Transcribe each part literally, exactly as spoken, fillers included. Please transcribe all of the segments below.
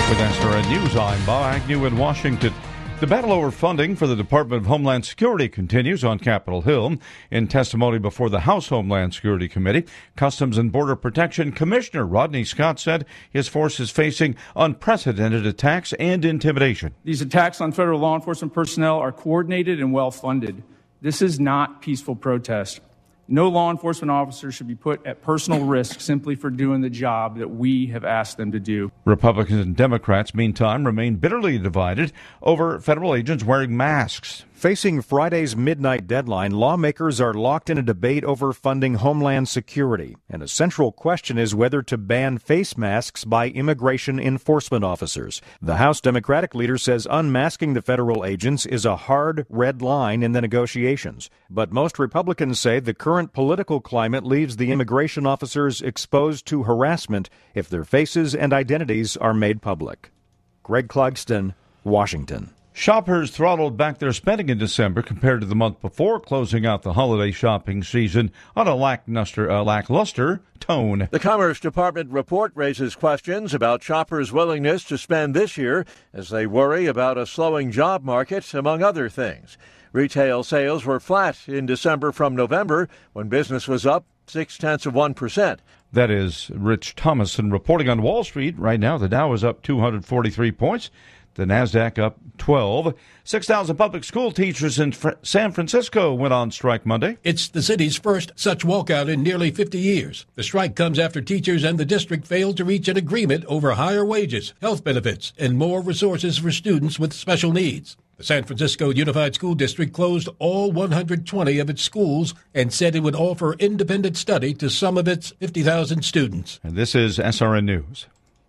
With S R N News, I'm Bob Agnew in Washington. The battle over funding for the Department of Homeland Security continues on Capitol Hill. In testimony before the House Homeland Security Committee, Customs and Border Protection Commissioner Rodney Scott said his force is facing unprecedented attacks and intimidation. These attacks on federal law enforcement personnel are coordinated and well funded. This is not peaceful protest. No law enforcement officer should be put at personal risk simply for doing the job that we have asked them to do. Republicans and Democrats, meantime, remain bitterly divided over federal agents wearing masks. Facing Friday's midnight deadline, lawmakers are locked in a debate over funding Homeland Security. And a central question is whether to ban face masks by immigration enforcement officers. The House Democratic leader says unmasking the federal agents is a hard red line in the negotiations. But most Republicans say the current political climate leaves the immigration officers exposed to harassment if their faces and identities are made public. Greg Clugston, Washington. Shoppers throttled back their spending in December compared to the month before, closing out the holiday shopping season on a lackluster, uh, lackluster tone. The Commerce Department report raises questions about shoppers' willingness to spend this year as they worry about a slowing job market, among other things. Retail sales were flat in December from November, when business was up six-tenths of one percent. That is Rich Thomason reporting on Wall Street. Right now, the Dow is up two hundred forty-three points. The NASDAQ up twelve. six thousand public school teachers in Fr- San Francisco went on strike Monday. It's the city's first such walkout in nearly fifty years. The strike comes after teachers and the district failed to reach an agreement over higher wages, health benefits, and more resources for students with special needs. The San Francisco Unified School District closed all one hundred twenty of its schools and said it would offer independent study to some of its fifty thousand students. And this is S R N News.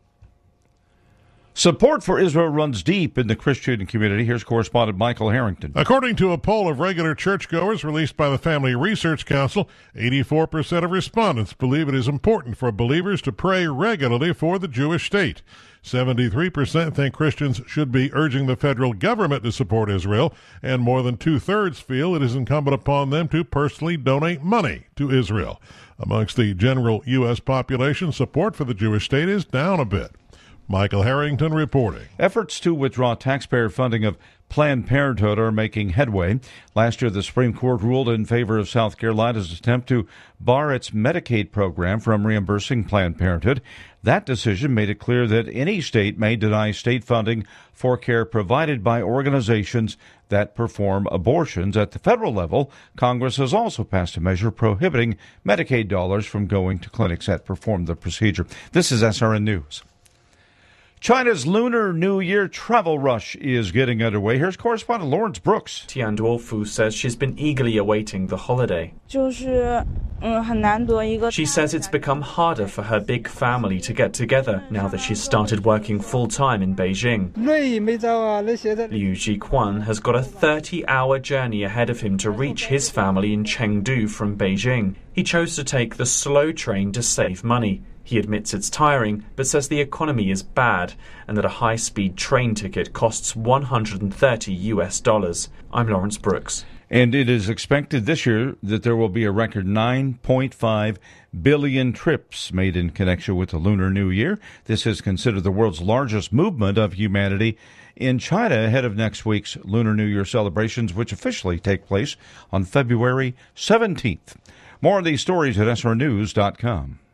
Support for Israel runs deep in the Christian community. Here's correspondent Michael Harrington. According to a poll of regular churchgoers released by the Family Research Council, eighty-four percent of respondents believe it is important for believers to pray regularly for the Jewish state. seventy-three percent think Christians should be urging the federal government to support Israel, and more than two-thirds feel it is incumbent upon them to personally donate money to Israel. Amongst the general U S population, support for the Jewish state is down a bit. Michael Harrington reporting. Efforts to withdraw taxpayer funding of Planned Parenthood are making headway. Last year, the Supreme Court ruled in favor of South Carolina's attempt to bar its Medicaid program from reimbursing Planned Parenthood. That decision made it clear that any state may deny state funding for care provided by organizations that perform abortions. At the federal level, Congress has also passed a measure prohibiting Medicaid dollars from going to clinics that perform the procedure. This is S R N News. China's Lunar New Year travel rush is getting underway. Here's correspondent Lawrence Brooks. Tian Duofu says she's been eagerly awaiting the holiday. She says it's become harder for her big family to get together now that she's started working full-time in Beijing. Liu Jiquan has got a thirty-hour journey ahead of him to reach his family in Chengdu from Beijing. He chose to take the slow train to save money. He admits it's tiring, but says the economy is bad and that a high-speed train ticket costs one hundred thirty U S dollars. I'm Lawrence Brooks. And it is expected this year that there will be a record nine point five billion trips made in connection with the Lunar New Year. This is considered the world's largest movement of humanity in China ahead of next week's Lunar New Year celebrations, which officially take place on February seventeenth. More of these stories at S R News dot com.